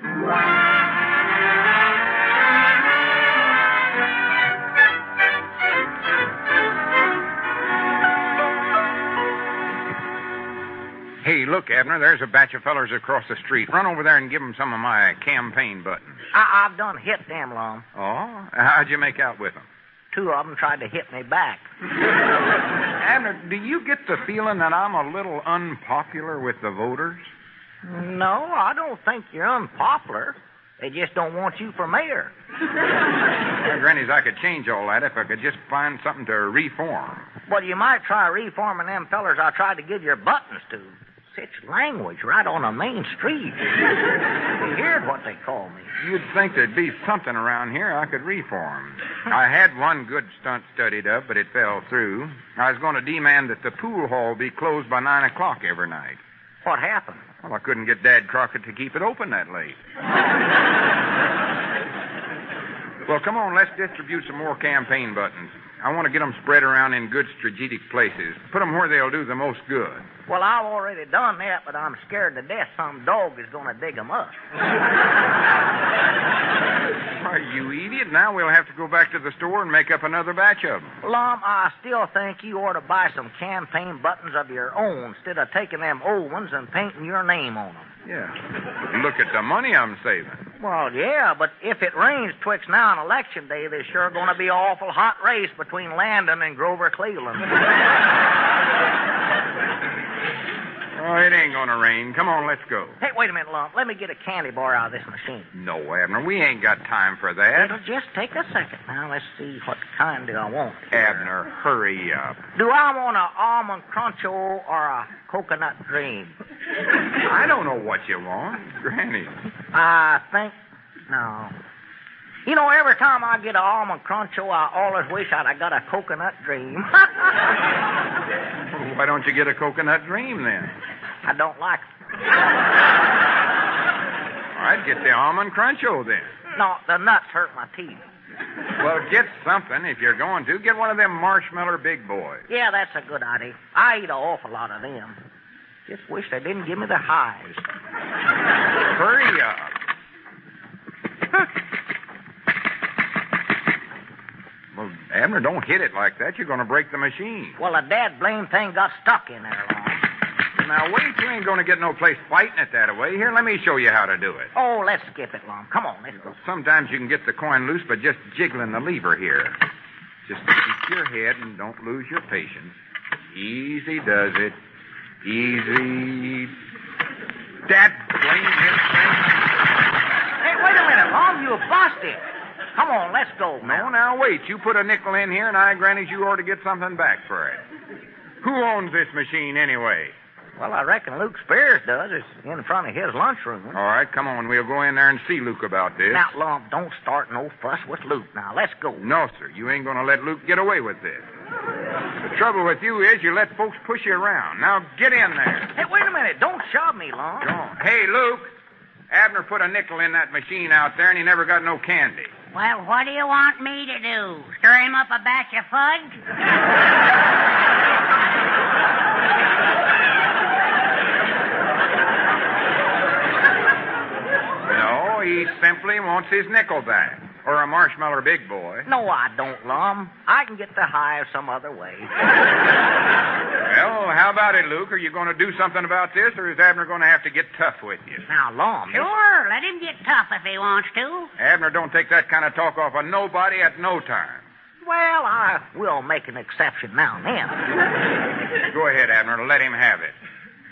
Hey, look, Abner, there's a batch of fellers across the street. Run over there and give them some of my campaign buttons. I've done hit them, Lum. Oh? How'd you make out with them? 2 of them tried to hit me back. Abner, do you get the feeling that I'm a little unpopular with the voters? No, I don't think you're unpopular. They just don't want you for mayor. Well, Grannies, I could change all that if I could just find something to reform. Well, you might try reforming them fellers I tried to give your buttons to. Such language right on a main street. You heard what they call me. You'd think there'd be something around here I could reform. I had one good stunt studied up, but it fell through. I was going to demand that the pool hall be closed by 9 o'clock every night. What happened? Well, I couldn't get Dad Crockett to keep it open that late. Well, come on, let's distribute some more campaign buttons. I want to get them spread around in good strategic places. Put them where they'll do the most good. Well, I've already done that, but I'm scared to death some dog is going to dig them up. Why, you idiot. Now we'll have to go back to the store and make up another batch of them. Lum, I still think you ought to buy some campaign buttons of your own instead of taking them old ones and painting your name on them. Yeah. Look at the money I'm saving. Well, yeah, but if it rains twixt now and Election Day, there's sure going to be an awful hot race between Landon and Grover Cleveland. Oh, it ain't gonna rain. Come on, let's go. Hey, wait a minute, Lump. Let me get a candy bar out of this machine. No, Abner, we ain't got time for that. It'll just take a second. Now, let's see what kind do I want. Abner, hurry up. Do I want an almond cruncho or a coconut dream? I don't know what you want, Granny. I think... No. You know, every time I get an almond cruncho, I always wish I'd have got a coconut dream. Why don't you get a coconut dream, then? I don't like it. All right, get the almond cruncho, then. No, the nuts hurt my teeth. Well, get something if you're going to. Get one of them marshmallow big boys. Yeah, that's a good idea. I eat an awful lot of them. Just wish they didn't give me the highs. Hurry up. Well, Abner, don't hit it like that. You're going to break the machine. Well, the dad blame thing got stuck in there, Long. Now, wait, you ain't going to get no place fighting it that way. Here, let me show you how to do it. Oh, let's skip it, Long. Come on, let's go. Sometimes you can get the coin loose by just jiggling the lever here. Just keep your head and don't lose your patience. Easy does it. Easy. That blame this thing. Hey, wait a minute, Long. You busted. Come on, let's go. No, now, wait. You put a nickel in here, and I granted you ought to get something back for it. Who owns this machine, anyway? Well, I reckon Luke Spears does. It's in front of his lunchroom. All right, come on. We'll go in there and see Luke about this. Now, Lump, don't start no fuss with Luke. Now, let's go. No, sir. You ain't going to let Luke get away with this. The trouble with you is you let folks push you around. Now, get in there. Hey, wait a minute. Don't shove me, Lump. Don't. Hey, Luke. Abner put a nickel in that machine out there, and he never got no candy. Well, what do you want me to do? Stir him up a batch of fudge? No, he simply wants his nickel back. Or a marshmallow big boy. No, I don't, Lum. I can get the hive some other way. Well, how about it, Luke? Are you going to do something about this, or is Abner going to have to get tough with you? Now, Lum... Sure, let him get tough if he wants to. Abner don't take that kind of talk off of nobody at no time. Well, I will make an exception now and then. Go ahead, Abner. Let him have it.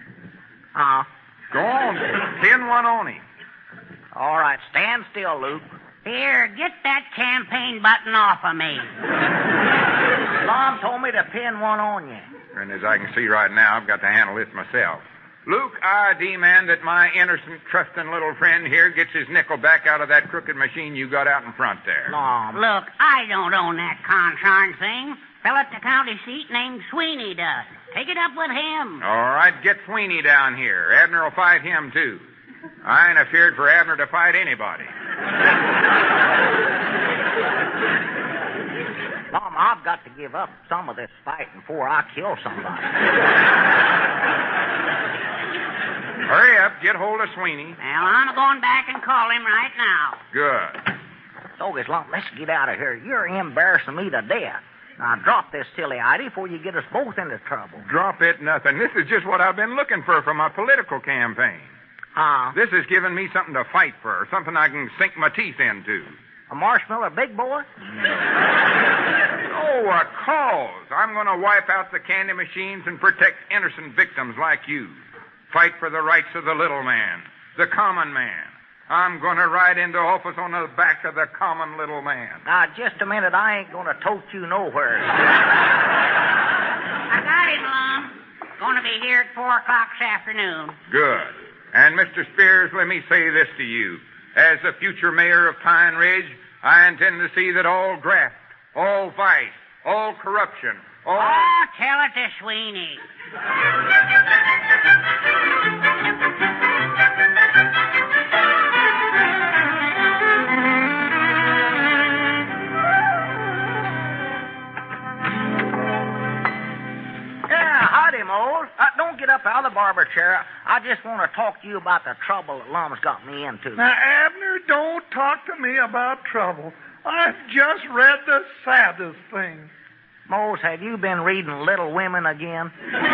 Go on. Pin one on him. All right, stand still, Luke. Here, get that campaign button off of me. Mom told me to pin one on you. And as I can see right now, I've got to handle this myself. Luke, I demand that my innocent, trusting little friend here gets his nickel back out of that crooked machine you got out in front there. Mom. Look, I don't own that concern thing. Fella at the county seat named Sweeney does. Take it up with him. All right, get Sweeney down here. Abner will fight him, too. I ain't afeared for Abner to fight anybody. Mom, I've got to give up some of this fight before I kill somebody. Hurry up, get hold of Sweeney. Well, I'm going back and call him right now. Good. So, Lump, let's get out of here. You're embarrassing me to death. Now, drop this silly idea before you get us both into trouble. Drop it nothing. This is just what I've been looking for my political campaign. This has given me something to fight for, something I can sink my teeth into. A marshmallow big boy? Oh, a cause. I'm going to wipe out the candy machines and protect innocent victims like you. Fight for the rights of the little man, the common man. I'm going to ride into office on the back of the common little man. Now, just a minute. I ain't going to tote you nowhere. I got him, Lum. Going to be here at 4 o'clock this afternoon. Good. And, Mr. Spears, let me say this to you. As the future mayor of Pine Ridge, I intend to see that all graft, all vice, all corruption, all... Oh, tell it to Sweeney. barber chair, I just want to talk to you about the trouble that Lum's got me into. Now, Abner, don't talk to me about trouble. I've just read the saddest thing. Mose, have you been reading Little Women again?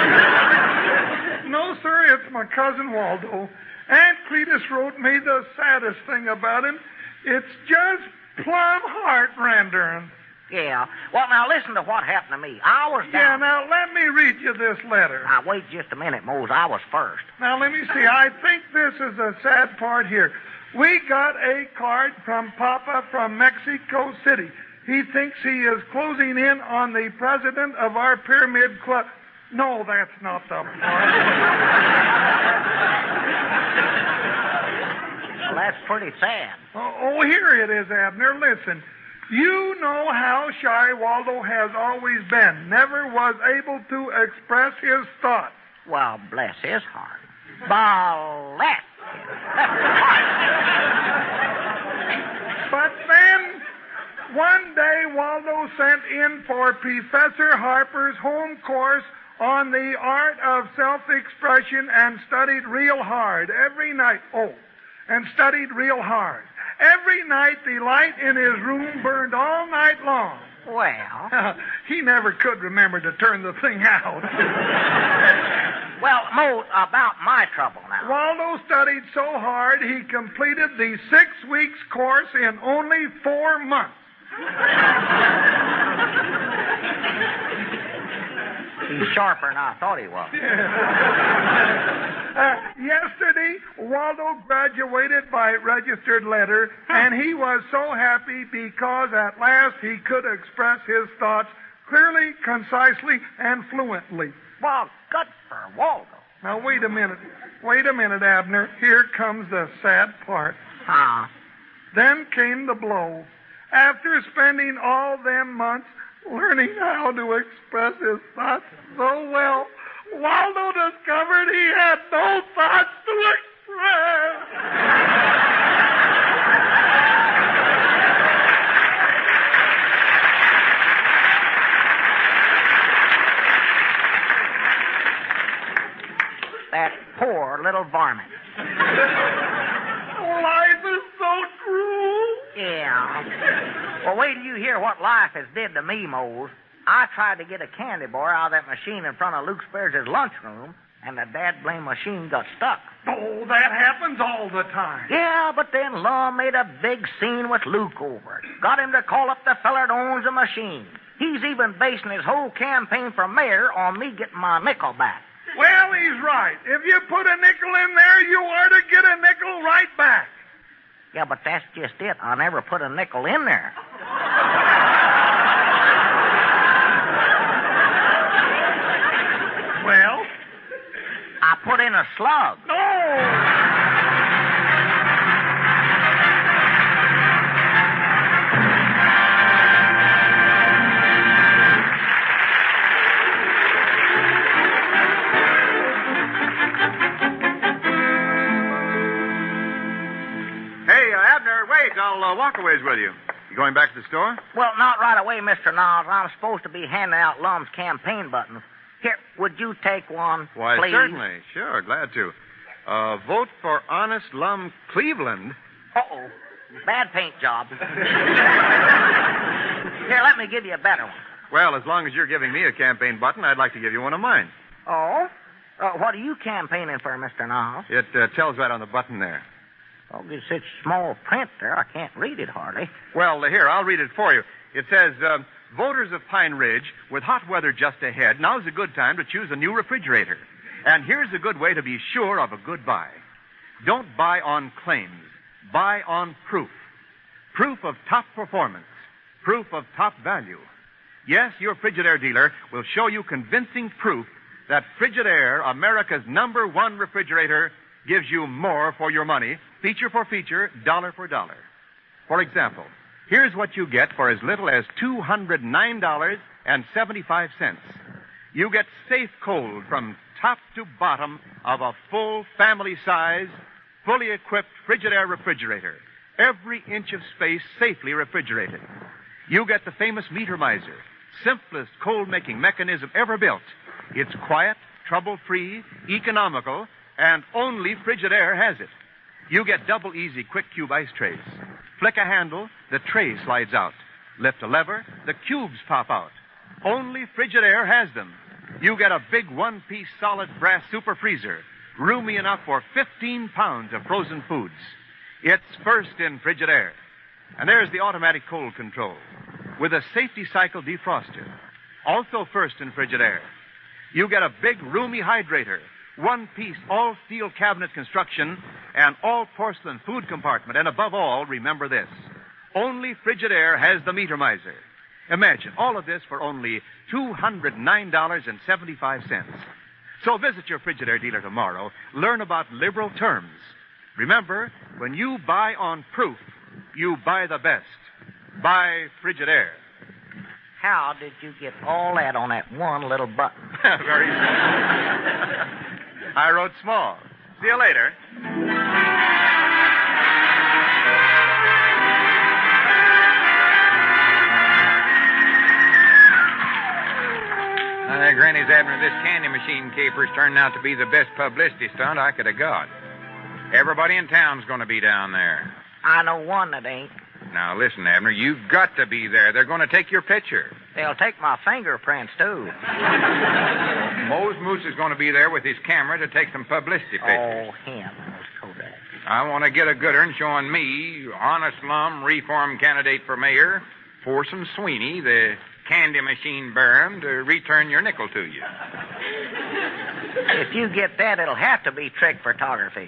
No, sir, it's my cousin Waldo. Aunt Cletus wrote me the saddest thing about him. It's just plumb heart-rendering. Yeah. Well, now listen to what happened to me. I was down... Yeah, now let me read you this letter. Now, wait just a minute, Mose. I was first. Now, let me see. I think this is the sad part here. We got a card from Papa from Mexico City. He thinks he is closing in on the president of our pyramid club. No, that's not the part. Well, that's pretty sad. Oh, here it is, Abner. Listen. You know how shy Waldo has always been. Never was able to express his thoughts. Well, bless his heart. Bless his heart. But then, one day, Waldo sent in for Professor Harper's home course on the art of self-expression and studied real hard every night. And studied real hard. Every night, the light in his room burned all night long. Well... he never could remember to turn the thing out. Well, Mo, about my trouble now. Waldo studied so hard, he completed the 6 weeks course in only 4 months. He's sharper than I thought he was. Yesterday, Waldo graduated by registered letter, and he was so happy because at last he could express his thoughts clearly, concisely, and fluently. Well, good for Waldo. Now, wait a minute. Wait a minute, Abner. Here comes the sad part. Huh? Then came the blow. After spending all them months learning how to express his thoughts so well, Waldo discovered he had no thoughts to express. That poor little varmint. Life is so cruel. Yeah. Well, wait till you hear what life has did to me, Mose. I tried to get a candy bar out of that machine in front of Luke Spears' lunchroom, and the dad-blame machine got stuck. Oh, that happens all the time. Yeah, but then Lum made a big scene with Luke over it. Got him to call up the feller that owns the machine. He's even basing his whole campaign for mayor on me getting my nickel back. Well, he's right. If you put a nickel in there, you ought to get a nickel right back. Yeah, but that's just it. I never put a nickel in there. Well? I put in a slug. No! I'll walk a ways with you. You going back to the store? Well, not right away, Mr. Niles. I'm supposed to be handing out Lum's campaign buttons. Here, would you take one, Why, please? Certainly. Sure, glad to. Vote for Honest Lum Cleveland. Uh-oh. Bad paint job. Here, let me give you a better one. Well, as long as you're giving me a campaign button, I'd like to give you one of mine. Oh? What are you campaigning for, Mr. Niles? It tells right on the button there. Oh, it's such small print there, I can't read it hardly. Well, here, I'll read it for you. It says, voters of Pine Ridge, with hot weather just ahead, now's a good time to choose a new refrigerator. And here's a good way to be sure of a good buy. Don't buy on claims. Buy on proof. Proof of top performance. Proof of top value. Yes, your Frigidaire dealer will show you convincing proof that Frigidaire, America's #1 refrigerator, gives you more for your money, feature for feature, dollar for dollar. For example, here's what you get for as little as $209.75. You get safe cold from top to bottom of a full family-size, fully equipped Frigidaire refrigerator. Every inch of space safely refrigerated. You get the famous Metermizer, simplest cold-making mechanism ever built. It's quiet, trouble-free, economical, and only Frigidaire has it. You get double easy quick cube ice trays. Flick a handle, the tray slides out. Lift a lever, the cubes pop out. Only Frigidaire has them. You get a big one-piece solid brass super freezer, roomy enough for 15 pounds of frozen foods. It's first in Frigidaire. And there's the automatic cold control with a safety cycle defroster. Also first in Frigidaire. You get a big roomy hydrator, one-piece all-steel cabinet construction, and all-porcelain food compartment. And above all, remember this. Only Frigidaire has the meter miser. Imagine all of this for only $209.75. So visit your Frigidaire dealer tomorrow. Learn about liberal terms. Remember, when you buy on proof, you buy the best. Buy Frigidaire. How did you get all that on that one little button? Very simple. I wrote small. See you later. Granny's Abner, this candy machine caper's turned out to be the best publicity stunt I could have got. Everybody in town's going to be down there. I know one that ain't. Now, listen, Abner, you've got to be there. They're going to take your picture. They'll take my fingerprints, too. Mose Moose is going to be there with his camera to take some publicity pictures. Oh, him. Kodak. I want to get a good one showing me, honest lum, reform candidate for mayor, Forson Sweeney, the candy machine baron, to return your nickel to you. If you get that, it'll have to be trick photography.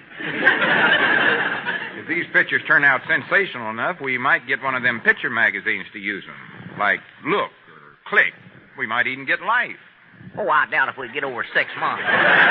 If these pictures turn out sensational enough, we might get one of them picture magazines to use them. Like Look or Click. We might even get Life. Oh, I doubt if we get over 6 months.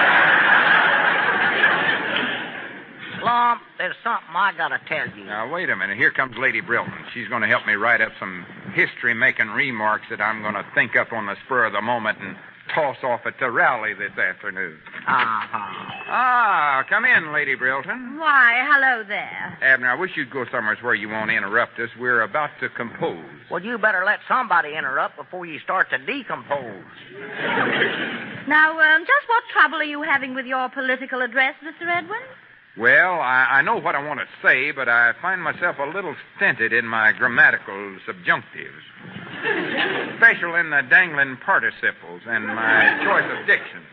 Lum, there's something I gotta tell you. Now, wait a minute. Here comes Lady Brilton. She's going to help me write up some history-making remarks that I'm going to think up on the spur of the moment and toss off at the rally this afternoon. Ah, come in, Lady Brilton. Why, hello there. Abner, I wish you'd go somewhere where you won't interrupt us. We're about to compose. Well, you better let somebody interrupt before you start to decompose. Now, just what trouble are you having with your political address, Mr. Edwin? Well, I know what I want to say, but I find myself a little stinted in my grammatical subjunctives. Special in the dangling participles and my choice of dictions.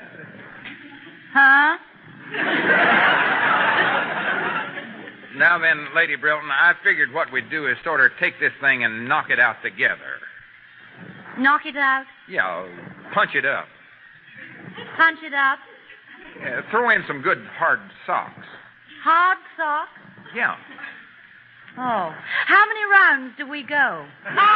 Huh? Now then, Lady Brilton, I figured what we'd do is sort of take this thing and knock it out together. Knock it out? Yeah, punch it up. Punch it up? Yeah, throw in some good hard socks. Hard socks? Yeah. Oh. How many rounds do we go? All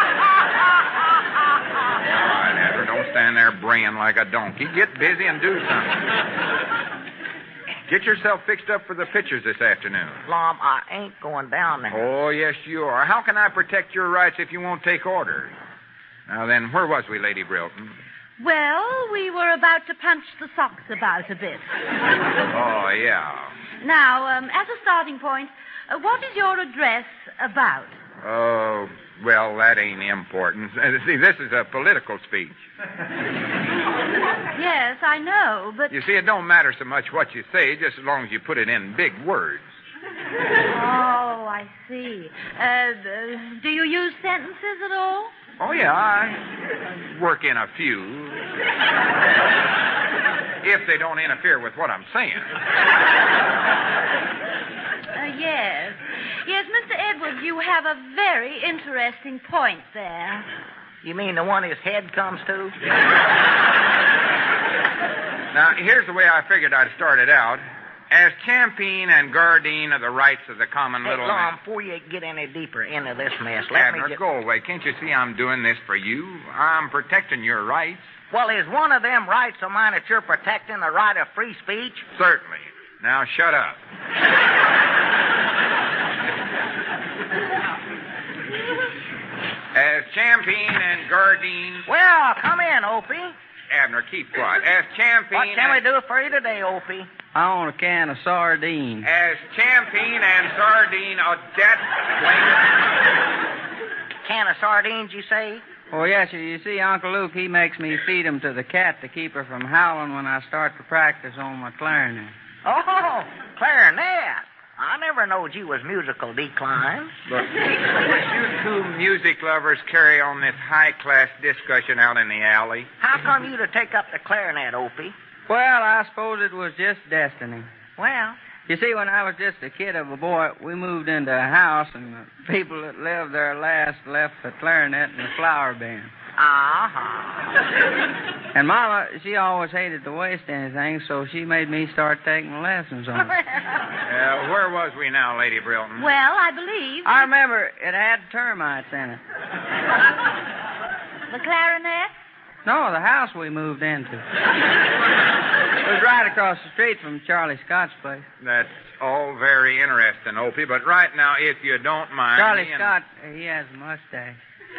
right, Edward, don't stand there braying like a donkey. Get busy and do something. Get yourself fixed up for the pictures this afternoon. Lum, I ain't going down there. Oh, yes, you are. How can I protect your rights if you won't take orders? Now then, where was we, Lady Brilton? Well, we were about to punch the socks about a bit. Oh, yeah. Now, as a starting point, what is your address about? Oh, well, that ain't important. See, this is a political speech. Yes, I know, but... You see, it don't matter so much what you say, just as long as you put it in big words. Oh, I see. Do you use sentences at all? Oh, yeah, I work in a few. If they don't interfere with what I'm saying. Yes. Yes, Mr. Edwards, you have a very interesting point there. You mean the one his head comes to? Now, here's the way I figured I'd start it out. As champion and guardian of the rights of the common little man. Before you get any deeper into this mess, Abner, go away. Can't you see I'm doing this for you? I'm protecting your rights. Well, is one of them rights of mine that you're protecting the right of free speech? Certainly. Now, shut up. As champion and guardian... Well, come in, Opie. Abner, keep quiet. As champion... What can we do for you today, Opie? I want a can of sardine. As champion and sardine of that... Can of sardines, you say? Oh, yes, you see, Uncle Luke, he makes me feed 'em to the cat to keep her from howling when I start to practice on my clarinet. Oh, clarinet. I never knowed you was musical declines. Look, you two music lovers carry on this high-class discussion out in the alley. How come you to take up the clarinet, Opie? Well, I suppose it was just destiny. Well, you see, when I was just a kid of a boy, we moved into a house, and the people that lived there last left the clarinet and the flower band. Uh-huh. And Mama, she always hated to waste anything, so she made me start taking lessons on it. Where was we now, Lady Brilton? Well, I believe... I remember it had termites in it. The clarinet? No, the house we moved into. It was right across the street from Charlie Scott's place. That's all very interesting, Opie, but right now, if you don't mind... Charlie Scott, he has a mustache.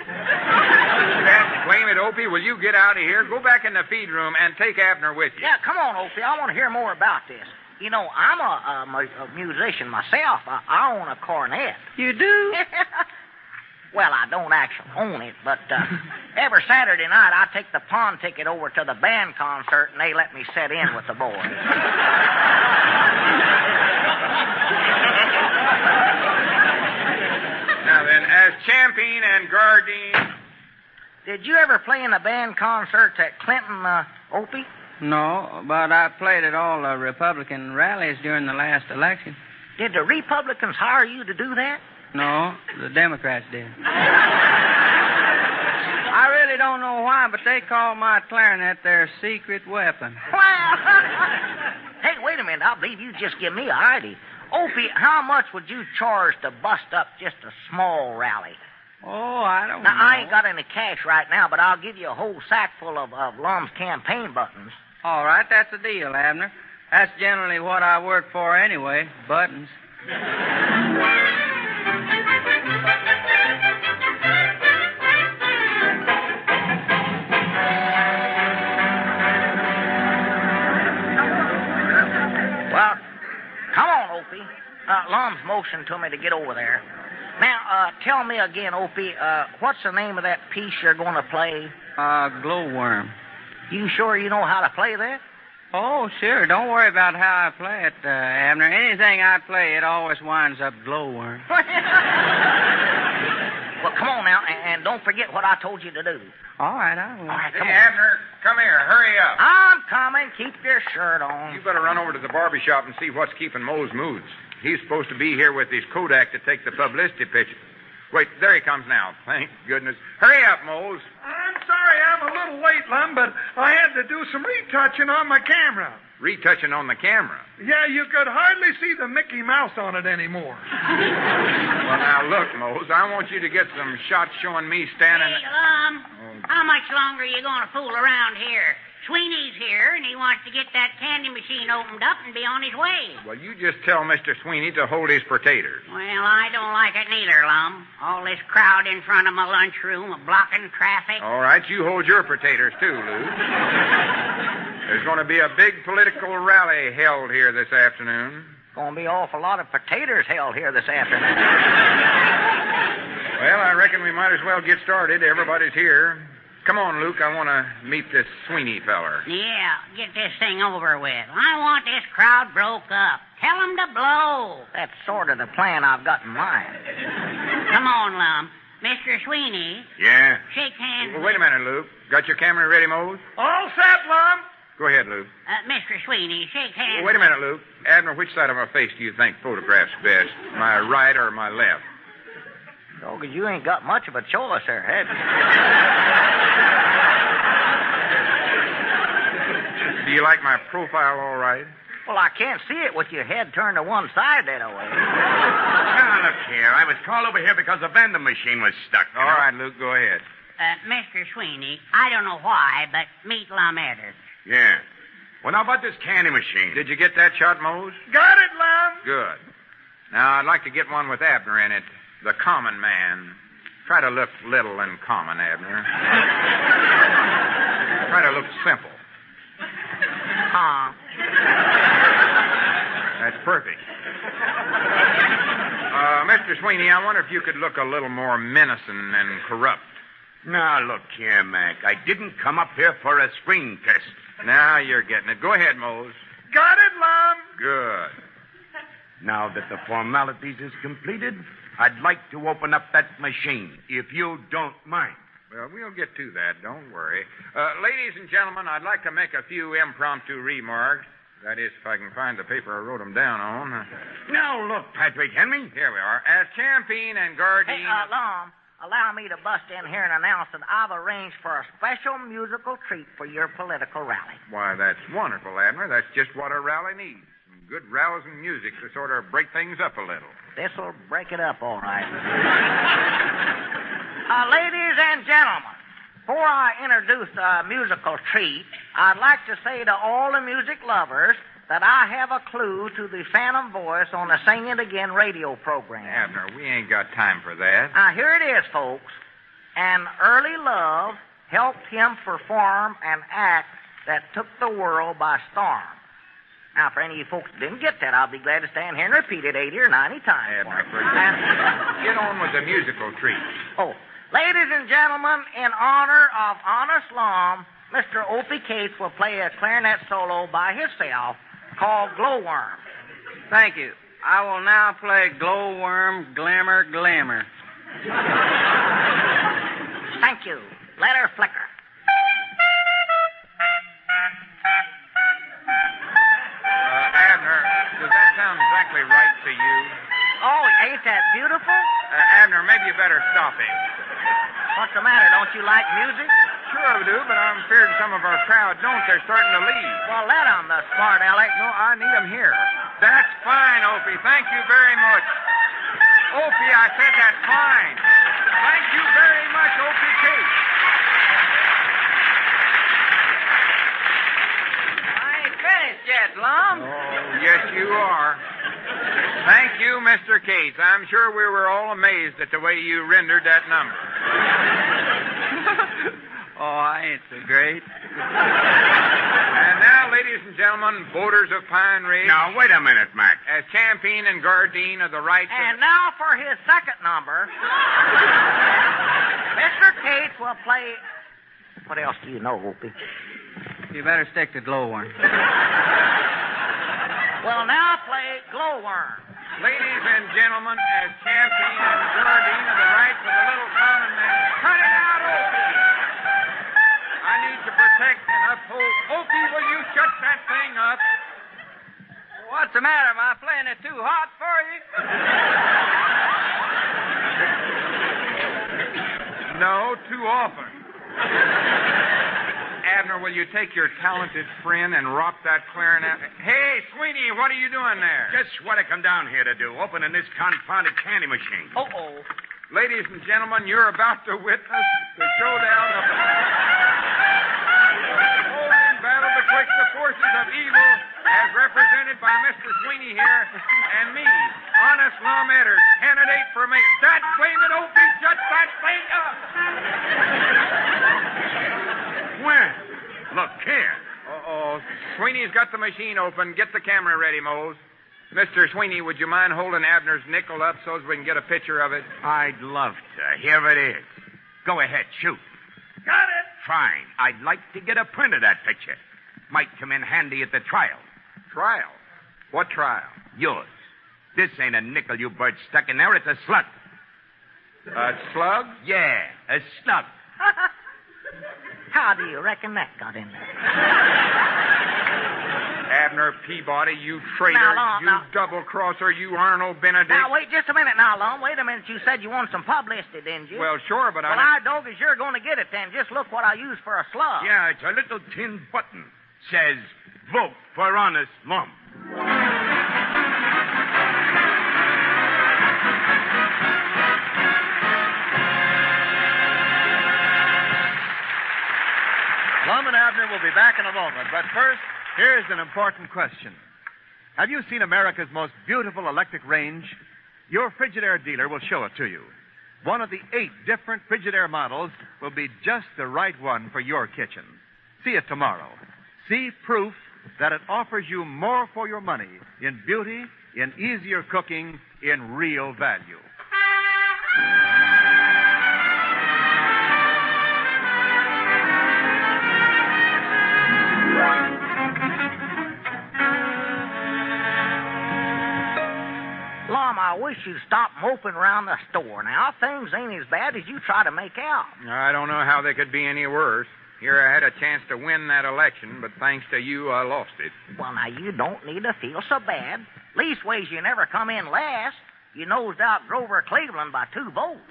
Blame it, Opie. Will you get out of here? Go back in the feed room and take Abner with you. Yeah, come on, Opie. I want to hear more about this. You know, I'm a musician myself. I own a cornet. You do? Well, I don't actually own it, but every Saturday night I take the pawn ticket over to the band concert and they let me sit in with the boys. Now then, as champion and guardian... Did you ever play in the band concerts at Clinton, Opie? No, but I played at all the Republican rallies during the last election. Did the Republicans hire you to do that? No, the Democrats did. I really don't know why, but they call my clarinet their secret weapon. Well, hey, wait a minute. I believe you just give me an idea. Opie, how much would you charge to bust up just a small rally? Oh, I don't know. Now, I ain't got any cash right now, but I'll give you a whole sack full of Lum's campaign buttons. All right, that's a deal, Abner. That's generally what I work for anyway, buttons. Well, come on, Opie. Lum's motioned to me to get over there. Now, tell me again, Opie, what's the name of that piece you're going to play? Glowworm. You sure you know how to play that? Oh, sure. Don't worry about how I play it, Abner. Anything I play, it always winds up glowworm. Well, come on now, and don't forget what I told you to do. All right, I will. All right, come Hey, on. Abner, come here. Hurry up. I'm coming. Keep your shirt on. You better run over to the barber shop and see what's keeping Moe's moods. He's supposed to be here with his Kodak to take the publicity picture. Wait, there he comes now. Thank goodness. Hurry up, Mose. I'm sorry I'm a little late, Lum, but I had to do some retouching on my camera. Retouching on the camera. Yeah, you could hardly see the Mickey Mouse on it anymore. Well, now, look, Mose, I want you to get some shots showing me standing... Hey, Lum, how much longer are you going to fool around here? Sweeney's here, and he wants to get that candy machine opened up and be on his way. Well, you just tell Mr. Sweeney to hold his potatoes. Well, I don't like it neither, Lum. All this crowd in front of my lunchroom, blocking traffic. All right, you hold your potatoes, too, Lou. There's going to be a big political rally held here this afternoon. Going to be an awful lot of potatoes held here this afternoon. Well, I reckon we might as well get started. Everybody's here. Come on, Luke. I want to meet this Sweeney feller. Yeah, get this thing over with. I want this crowd broke up. Tell them to blow. That's sort of the plan I've got in mind. Come on, Lum. Mr. Sweeney. Yeah? Shake hands. Well, wait a minute, Luke. Got your camera ready, Mose? All set, Lum. Go ahead, Luke. Mr. Sweeney, shake hands. Well, wait a minute, Luke. Abner, which side of my face do you think photographs best? My right or my left? Oh, 'cause you ain't got much of a choice there, have you? Do you like my profile all right? Well, I can't see it with your head turned to one side that way. Now, look here. I was called over here because the vending machine was stuck. All right, Luke, go ahead. Mr. Sweeney, I don't know why, but meet Lum Edwards. Yeah. Well, now, about this candy machine? Did you get that shot, Mose? Got it, Lum. Good. Now, I'd like to get one with Abner in it. The common man. Try to look little and common, Abner. Try to look simple. That's perfect. Mr. Sweeney, I wonder if you could look a little more menacing and corrupt. Now, look here, Mac. I didn't come up here for a screen test. Now you're getting it. Go ahead, Mose. Got it, Lum? Good. Now that the formalities is completed, I'd like to open up that machine, if you don't mind. Well, we'll get to that. Don't worry. Ladies and gentlemen, I'd like to make a few impromptu remarks. That is, if I can find the paper I wrote them down on. Now, look, Patrick Henry. Here we are. As Champine and Gardine... Hey, Lum, allow me to bust in here and announce that I've arranged for a special musical treat for your political rally. Why, that's wonderful, Abner. That's just what a rally needs. Some good rousing music to sort of break things up a little. This'll break it up, all right. Ladies and gentlemen, before I introduce the musical treat, I'd like to say to all the music lovers that I have a clue to the Phantom Voice on the Sing It Again radio program. Abner, we ain't got time for that. Now, here it is, folks. An early love helped him perform an act that took the world by storm. Now, for any of you folks who didn't get that, I'll be glad to stand here and repeat it 80 or 90 times. Abner, get on with the musical treat. Oh, ladies and gentlemen, in honor of Honest Lum, Mr. Opie Cates will play a clarinet solo by himself called Glowworm. Thank you. I will now play Glowworm, Glamor, Glamour. Thank you. Let her flicker. Abner, does that sound exactly right to you? Oh, ain't that beautiful? Abner, maybe you better stop him. What's the matter? Don't you like music? Sure I do, but I'm fearing some of our crowd don't. They're starting to leave. Well, let them, the smart aleck. No, I need them here. That's fine, Opie. Thank you very much. Opie, I said that's fine. Thank you very much, Opie Cates. I ain't finished yet, Lum. Oh, yes, you are. Thank you, Mr. Cates. I'm sure we were all amazed at the way you rendered that number. Oh, I ain't so great. And now, ladies and gentlemen, voters of Pine Ridge... Now, wait a minute, Mac. As Champine and Gardine of the rights And now for his second number, Mr. Cates will play... What else do you know, Opie? You better stick to Glowworm. Will now play Glowworm. Ladies and gentlemen, as Champine and Gardine of the rights of the little common man... Cut it out, Opie! I need to protect and uphold... Opie, will you shut that thing up? What's the matter? Am I playing it too hot for you? No, too often. Abner, will you take your talented friend and rock that clarinet? Hey, Sweeney, what are you doing there? Just what I come down here to do, opening this confounded candy machine. Uh-oh. Ladies and gentlemen, you're about to witness the showdown of the holding battle betwixt the forces of evil, as represented by Mr. Sweeney here, and me, Honest Lum Eddard, candidate for mayor. That flaming Opie, shut that thing up! When? Look here. Uh-oh. Sweeney's got the machine open. Get the camera ready, Mose. Mr. Sweeney, would you mind holding Abner's nickel up so as we can get a picture of it? I'd love to. Here it is. Go ahead, shoot. Got it. Fine. I'd like to get a print of that picture. Might come in handy at the trial. Trial? What trial? Yours. This ain't a nickel you bird stuck in there. It's a slug. A slug? Yeah, a slug. How do you reckon that got in there? Abner Peabody, you traitor, Now, you double-crosser, you Arnold Benedict. Now, wait just a minute now, Lum. Wait a minute. You said you wanted some publicity, didn't you? Well, sure, but Well, I dog as you're going to get it then. Just look what I used for a slug. Yeah, it's a little tin button. Says, vote for Honest Lum. Lum and Abner will be back in a moment, but first, here's an important question. Have you seen America's most beautiful electric range? Your Frigidaire dealer will show it to you. One of the 8 different Frigidaire models will be just the right one for your kitchen. See it tomorrow. See proof that it offers you more for your money in beauty, in easier cooking, in real value. I wish you'd stop moping around the store. Now, things ain't as bad as you try to make out. I don't know how they could be any worse. Here I had a chance to win that election, but thanks to you, I lost it. Well, now, you don't need to feel so bad. Leastways, you never come in last. You nosed out Grover Cleveland by 2 votes.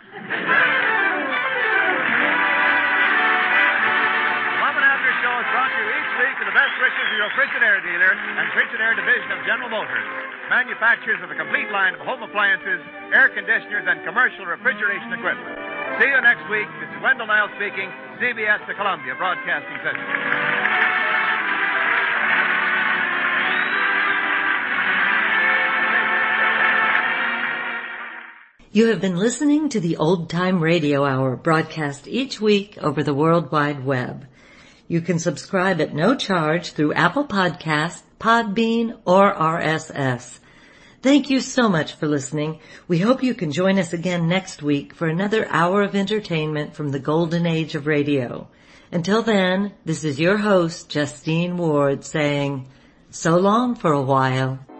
Lum and Abner Show is brought to you each week with the best wishes of your Frigidaire dealer and Frigidaire division of General Motors, manufacturers of a complete line of home appliances, air conditioners, and commercial refrigeration equipment. See you next week. This is Wendell Niles speaking, CBS, the Columbia Broadcasting System. You have been listening to the Old Time Radio Hour, broadcast each week over the World Wide Web. You can subscribe at no charge through Apple Podcasts, Podbean, or RSS. Thank you so much for listening. We hope you can join us again next week for another hour of entertainment from the golden age of radio. Until then, this is your host, Justine Ward, saying so long for a while.